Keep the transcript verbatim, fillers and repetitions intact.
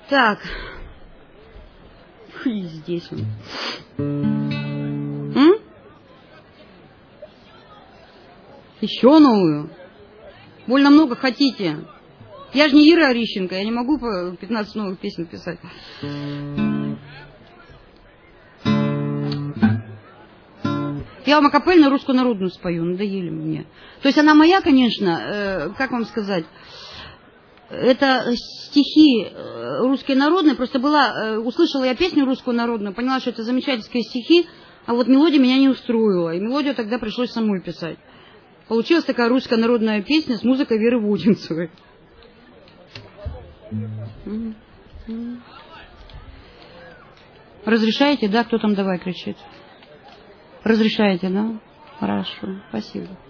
Так. И здесь он. М? Еще новую? Больно много хотите. Я же не Ира Орищенко, я не могу по пятнадцать новых песен писать. Я вам акапельную русскую народную спою, надоели мне. То есть она моя, конечно, э, как вам сказать, это стихи русские народные, просто была, э, услышала я песню русскую народную, поняла, что это замечательные стихи, а вот мелодия меня не устроила, и мелодию тогда пришлось самой писать. Получилась такая русская народная песня с музыкой Веры Водинцевой. Разрешаете, да? Кто там давай кричит? Разрешаете, да? Хорошо, спасибо.